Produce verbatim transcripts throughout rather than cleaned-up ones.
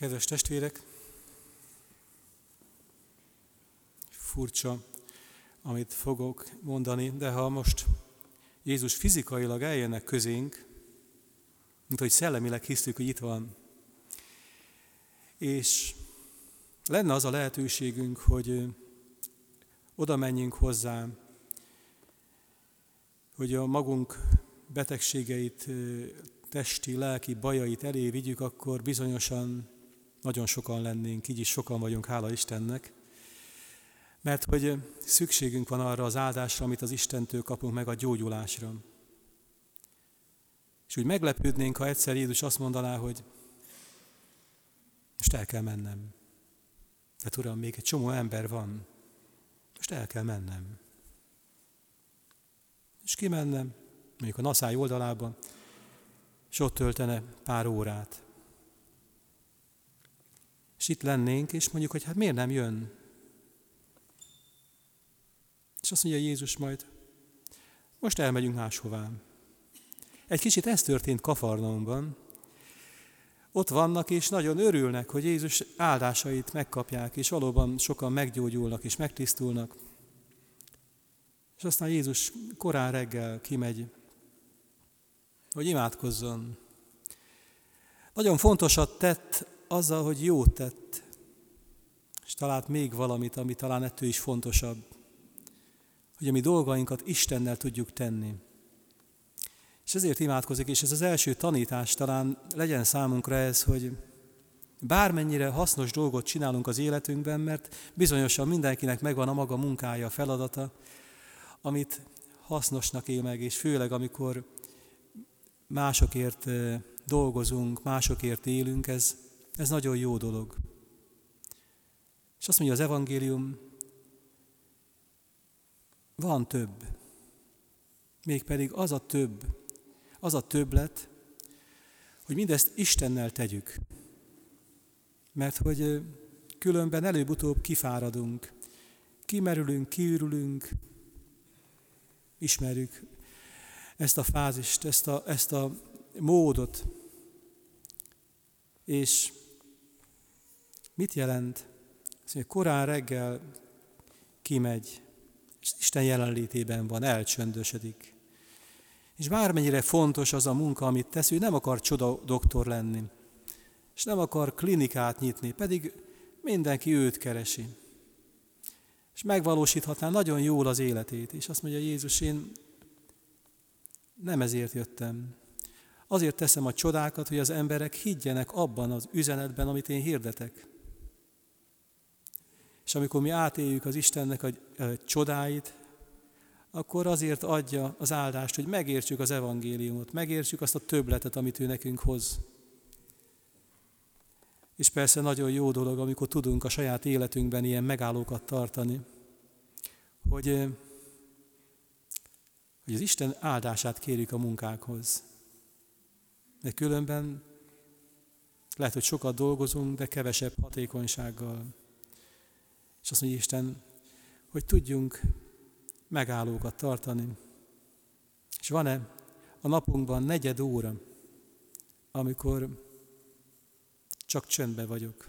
Kedves testvérek, furcsa, amit fogok mondani, de ha most Jézus fizikailag eljönnek közénk, mint hogy szellemileg hisztük, hogy itt van, és lenne az a lehetőségünk, hogy oda menjünk hozzá, hogy a magunk betegségeit, testi, lelki bajait elé vigyük, akkor bizonyosan nagyon sokan lennénk, így is sokan vagyunk, hála Istennek, mert hogy szükségünk van arra az áldásra, amit az Istentől kapunk meg, a gyógyulásra. És úgy meglepődnénk, ha egyszer Jézus azt mondaná, hogy most el kell mennem. Tehát Uram, még egy csomó ember van, most el kell mennem. És kimennem, mondjuk a naszály oldalába, és ott töltene pár órát. És itt lennénk, és mondjuk, hogy hát miért nem jön? És azt mondja Jézus majd, most elmegyünk máshová. Egy kicsit ez történt Kafarnaumban. Ott vannak, és nagyon örülnek, hogy Jézus áldásait megkapják, és valóban sokan meggyógyulnak és megtisztulnak. És aztán Jézus korán reggel kimegy, hogy imádkozzon. Nagyon fontosat tett azzal, hogy jót tett, és talált még valamit, ami talán ettől is fontosabb, hogy a mi dolgainkat Istennel tudjuk tenni. És ezért imádkozik, és ez az első tanítás talán legyen számunkra ez, hogy bármennyire hasznos dolgot csinálunk az életünkben, mert bizonyosan mindenkinek megvan a maga munkája, a feladata, amit hasznosnak él meg, és főleg amikor másokért dolgozunk, másokért élünk, ez, ez nagyon jó dolog. És azt mondja az evangélium, van több. Mégpedig az a több, az a többlet, hogy mindezt Istennel tegyük. Mert hogy különben előbb-utóbb kifáradunk, kimerülünk, kiürülünk, ismerjük ezt a fázist, ezt a, ezt a módot. És mit jelent? Azt mondja, korán reggel kimegy, és Isten jelenlétében van, elcsöndösödik. És bármennyire fontos az a munka, amit tesz, ő nem akar csoda doktor lenni, és nem akar klinikát nyitni, pedig mindenki őt keresi. És megvalósíthatná nagyon jól az életét. És azt mondja Jézus, én nem ezért jöttem. Azért teszem a csodákat, hogy az emberek higgyenek abban az üzenetben, amit én hirdetek. És amikor mi átéljük az Istennek a csodáit, akkor azért adja az áldást, hogy megértsük az evangéliumot, megértsük azt a többletet, amit ő nekünk hoz. És persze nagyon jó dolog, amikor tudunk a saját életünkben ilyen megállókat tartani, hogy, hogy az Isten áldását kérjük a munkákhoz. De különben lehet, hogy sokat dolgozunk, de kevesebb hatékonysággal. És azt mondja Isten, hogy tudjunk megállókat tartani. És van-e a napunkban negyed óra, amikor csak csöndben vagyok?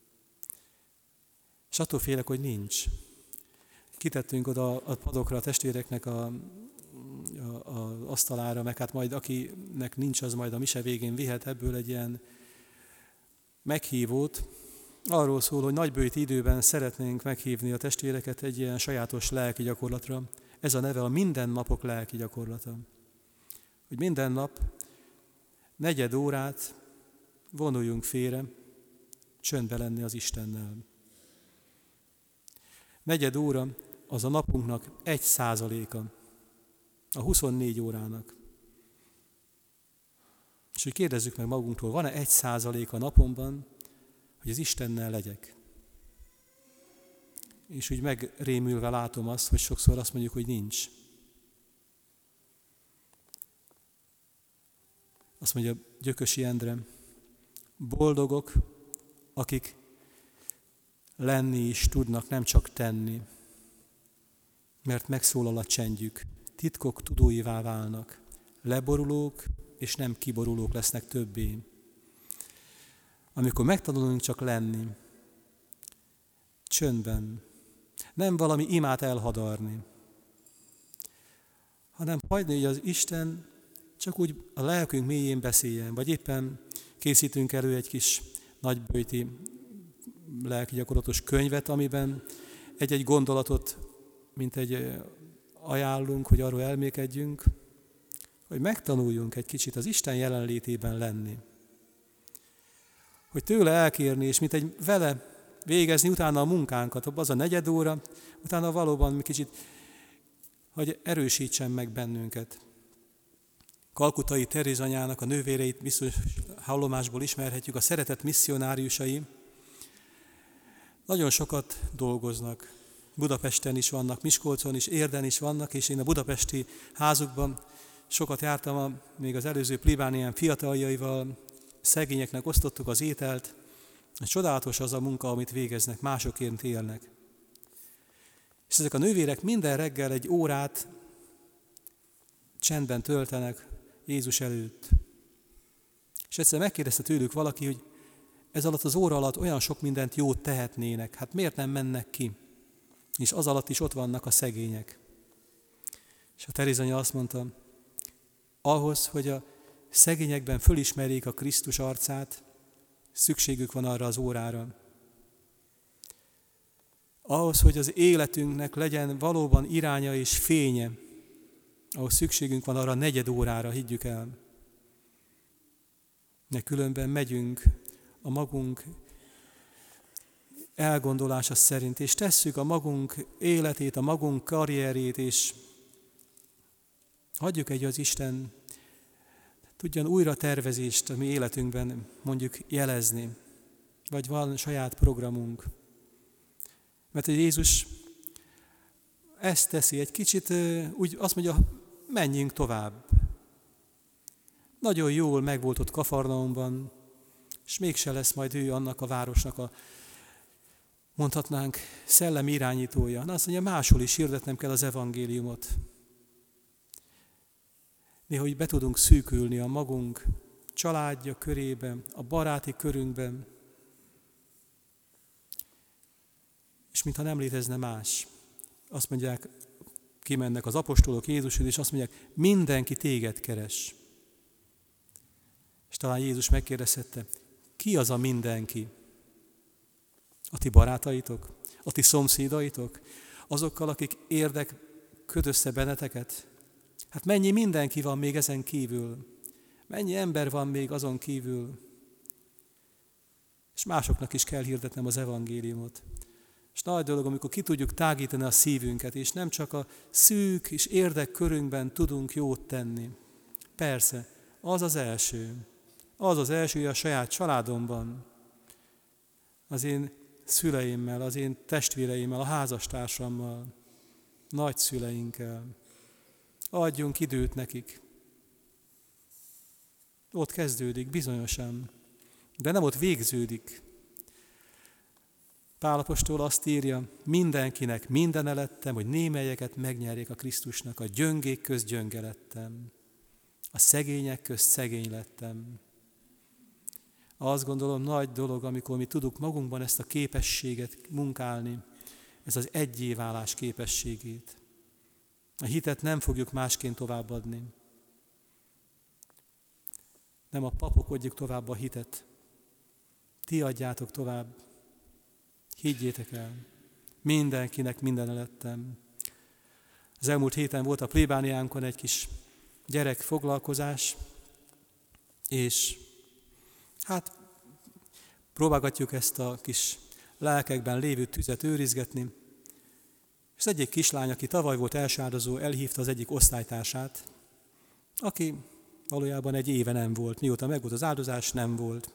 És attól félek, hogy nincs. Kitettünk oda a padokra a testvéreknek a, a, a asztalára, meg hát majd akinek nincs, az majd a mise végén vihet ebből egy ilyen meghívót. Arról szól, hogy nagybőjti időben szeretnénk meghívni a testvéreket egy ilyen sajátos lelki gyakorlatra. Ez a neve a mindennapok lelki gyakorlata. Hogy minden nap negyed órát vonuljunk félre, csöndbe lenni az Istennel. Negyed óra az a napunknak egy százaléka, a huszonnégy órának. És hogy kérdezzük meg magunktól, van-e egy százalék a napomban, hogy az Istennel legyek. És úgy megrémülve látom azt, hogy sokszor azt mondjuk, hogy nincs. Azt mondja Gyökösi Endre, boldogok, akik lenni is tudnak, nem csak tenni, mert megszólal a csendjük, titkok tudóivá válnak, leborulók és nem kiborulók lesznek többé. amikor megtanulunk csak lenni, csöndben, nem valami imát elhadarni, hanem hagyni, hogy az Isten csak úgy a lelkünk mélyén beszéljen, vagy éppen készítünk elő egy kis nagyböjti lelki gyakorlatos könyvet, amiben egy-egy gondolatot, mint egy ajánlunk, hogy arról elmékedjünk, hogy megtanuljunk egy kicsit az Isten jelenlétében lenni. Hogy tőle elkérni, és mint egy vele végezni utána a munkánkat, az a negyed óra, utána valóban mi kicsit, hogy erősítsen meg bennünket. Kalkutai Teréz anyának a nővéreit biztos hallomásból ismerhetjük, a szeretet misszionáriusai. Nagyon sokat dolgoznak. Budapesten is vannak, Miskolcon is, Érden is vannak, és én a budapesti házukban sokat jártam, a, még az előző plébánián fiataljaival, szegényeknek osztottuk az ételt. Csodálatos az a munka, amit végeznek, másokért élnek. És ezek a nővérek minden reggel egy órát csendben töltenek Jézus előtt. És egyszer megkérdezte tőlük valaki, hogy ez alatt az óra alatt olyan sok mindent jót tehetnének, hát miért nem mennek ki? És az alatt is ott vannak a szegények. És a Teréz anya azt mondta, ahhoz, hogy a szegényekben fölismerjék a Krisztus arcát, szükségük van arra az órára. Ahhoz, hogy az életünknek legyen valóban iránya és fénye, ahhoz szükségünk van arra a negyed órára, higgyük el. De különben megyünk a magunk elgondolása szerint, és tesszük a magunk életét, a magunk karrierét, és hagyjuk egy az Isten tudjon újra tervezést a mi életünkben mondjuk jelezni, vagy van saját programunk. Mert Jézus ezt teszi, egy kicsit úgy azt mondja, menjünk tovább. Nagyon jól megvolt ott Kafarnaumban, és mégse lesz majd ő annak a városnak a, mondhatnánk, szellemi irányítója. Na azt mondja, máshol is hirdetnem kell az evangéliumot. Néha úgy be tudunk szűkülni a magunk családja körében, a baráti körünkben, és mintha nem létezne más. Azt mondják, kimennek az apostolok Jézushoz, és azt mondják, mindenki téged keres. És talán Jézus megkérdezhette, ki az a mindenki? A ti barátaitok? A ti szomszédaitok? Azokkal, akik érdek köt össze benneteket? Hát mennyi mindenki van még ezen kívül? Mennyi ember van még azon kívül? És másoknak is kell hirdetnem az evangéliumot. És nagy dolog, amikor ki tudjuk tágítani a szívünket, és nem csak a szűk és érdekkörünkben tudunk jót tenni. Persze, az az első. Az az első, hogy a saját családomban, az én szüleimmel, az én testvéreimmel, a házastársammal, nagyszüleinkkel. Adjunk időt nekik. Ott kezdődik bizonyosan, de nem ott végződik. Pál apostol azt írja, mindenkinek mindene lettem, hogy némelyeket megnyerjék a Krisztusnak, a gyöngék közt gyönge lettem, a szegények közt szegény lettem. Azt gondolom, nagy dolog, amikor mi tudunk magunkban ezt a képességet munkálni, ez az egyéválás képességét. A hitet nem fogjuk másként továbbadni. Nem a papok adjuk tovább a hitet. Ti adjátok tovább. Higgyétek el. Mindenkinek mindene lettem. Az elmúlt héten volt a plébániánkon egy kis gyerek foglalkozás, és hát próbálgatjuk ezt a kis lelkekben lévő tüzet őrizgetni. És az egyik kislány, aki tavaly volt elsárdozó, elhívta az egyik osztálytársát, aki valójában egy éve nem volt. Mióta megvolt az áldozás, nem volt.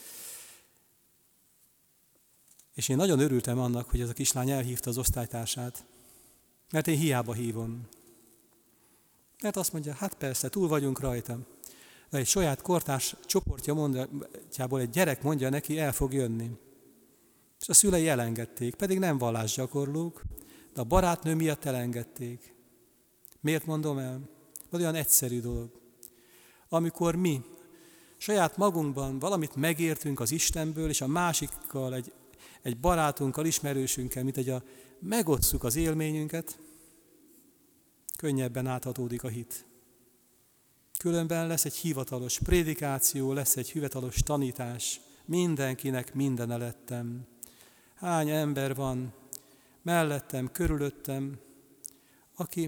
És én nagyon örültem annak, hogy ez a kislány elhívta az osztálytársát, mert én hiába hívom. Mert azt mondja, hát persze, túl vagyunk rajta. De egy saját kortárs csoportja mondjából egy gyerek mondja neki, el fog jönni. És a szülei elengedték, pedig nem vallásgyakorlók, de a barátnő miatt elengedték. Miért mondom el? Az olyan egyszerű dolog. Amikor mi saját magunkban valamit megértünk az Istenből, és a másikkal, egy, egy barátunkkal, ismerősünkkel, mint egy a megosszuk az élményünket, könnyebben áthatódik a hit. Különben lesz egy hivatalos prédikáció, lesz egy hivatalos tanítás, mindenkinek minden elettem. Hány ember van mellettem, körülöttem, aki,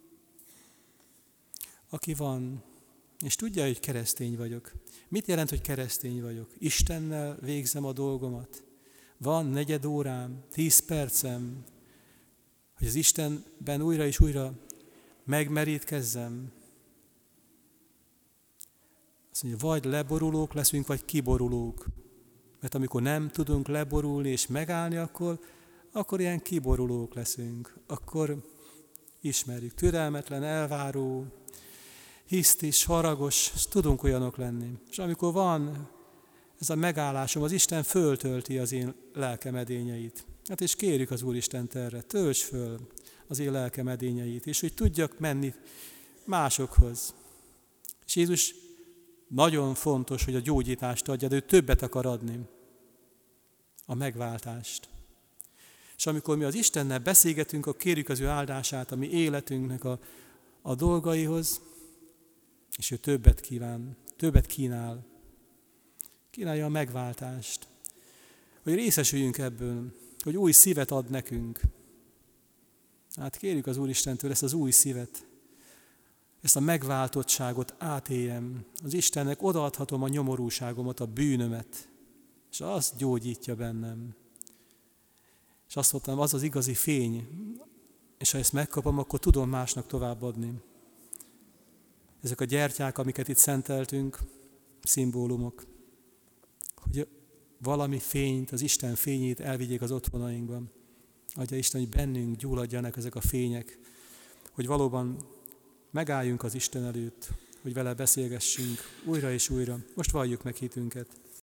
aki van, és tudja, hogy keresztény vagyok. Mit jelent, hogy keresztény vagyok? Istennel végzem a dolgomat. Van negyed órám, tíz percem, hogy az Istenben újra és újra megmerítkezzem. Azt mondja, vagy leborulók leszünk, vagy kiborulók. Mert amikor nem tudunk leborulni és megállni, akkor, akkor ilyen kiborulók leszünk. Akkor ismerjük, türelmetlen, elváró, hisztis, haragos, tudunk olyanok lenni. És amikor van ez a megállásom, az Isten föltölti az én lelkem edényeit. Hát és kérjük az Úristent erre, tölts föl az én lelkem edényeit, és hogy tudjak menni másokhoz. És Jézus nagyon fontos, hogy a gyógyítást adja, de ő többet akar adni, a megváltást. És amikor mi az Istennel beszélgetünk, akkor kérjük az ő áldását a mi életünknek a, a dolgaihoz, és ő többet kíván, többet kínál. Kínálja a megváltást, hogy részesüljünk ebből, hogy új szívet ad nekünk. Hát kérjük az Úristentől ezt az új szívet, ezt a megváltottságot átéljem. Az Istennek odaadhatom a nyomorúságomat, a bűnömet, és azt gyógyítja bennem. És azt mondtam, az az igazi fény, és ha ezt megkapom, akkor tudom másnak továbbadni. Ezek a gyertyák, amiket itt szenteltünk, szimbólumok, hogy valami fényt, az Isten fényét elvigyék az otthonainkban. Adja Isten, hogy bennünk gyulladjanak ezek a fények, hogy valóban megálljunk az Isten előtt, hogy vele beszélgessünk újra és újra. Most valljuk meg hitünket.